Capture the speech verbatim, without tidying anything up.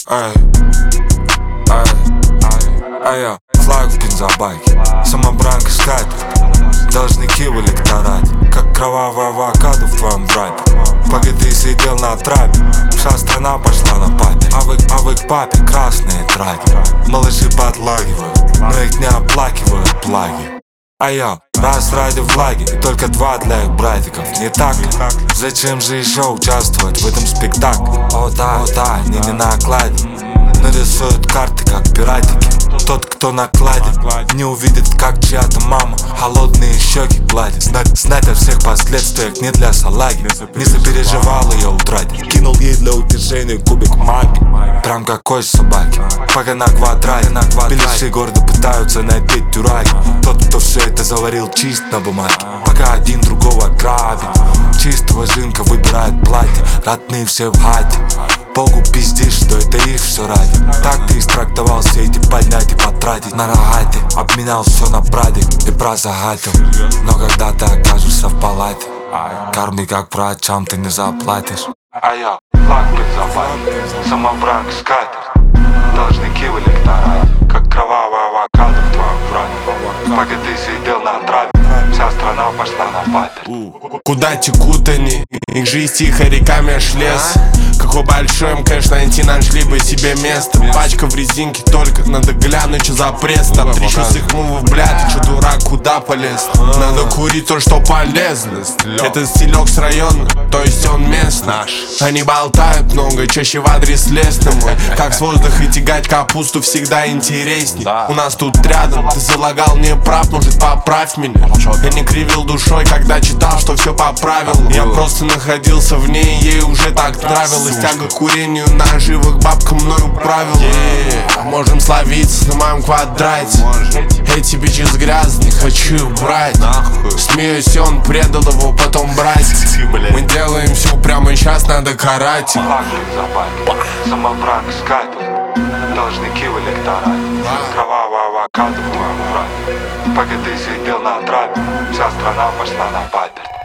Ай, ай, ай, я флаг в бензобаке, самобранка скатер, должники в электорате, как кровавая авокадо в твоем брате. Пока ты сидел на трапе, вся страна пошла на папе. А вы, а вы к папе красные траки. Малыши подлагивают, но их не оплакивают плаги. А я раз ради влаги и только два для их братиков. Не так ли? Зачем же еще участвовать в этом спектакле? О да, о да, они не на окладе нарисуют карты, как пиратики. Тот, кто накладет, не увидит, как чья-то мама холодные щеки гладит. Знать, знать о всех последствиях не для салаги. Не сопереживал ее утратить. Кинул ей для утешения кубик маги, прям как кость собаки. Пока на квадрате, на квадрате беляши города пытаются найти дюраги. Тот, кто все это заварил, чист на бумаге. Пока один другого грабит, чистого жинка выбирает платье. Родные все в хате, Богу пиздишь, что это их все ради. Так ты истрактовал все эти поднять и потратить на рогате. Обменял все на прадик и прозагатил. Но когда ты окажешься в палате, карми как врачам ты не заплатишь. А я флаг в бензобаке, самобранка скатер, должники в электорате, как кровавая авокадо в твоем брате. Пока ты сидел на трапе, вся страна пошла на папе. Куда текут они? Их жизнь тихо реками аж лес. Какой большой им, конечно, найти нашли бы себе место. Пачка в резинке, только надо глянуть, что за пресс. Там трещу с их мувов, блядь, ты чё, дурак, куда полез? Надо курить то, что полезно. Это стилек с района, то есть он местный. Они болтают много, чаще в адрес лесный мой. Как с воздуха тягать капусту всегда интересней. У нас тут рядом, ты залагал мне прав, может поправь меня. Я не кривил душой, когда читал, что все по правилам. Я просто находился в ней, ей уже так нравилось. Тяга к курению, наживок, бабка мною правила. yeah. Можем словиться на моем квадрате. Эти бичи грязные, хочу брать. Смеюсь, он предал его, потом брать. Мы делаем все прямо сейчас, надо карать. Флаг в бензобаке, самобранка скатер, должники в электорате, кровавая авокадо в твоем брате. Пока ты сидел на трапе, вся страна пошла на папе.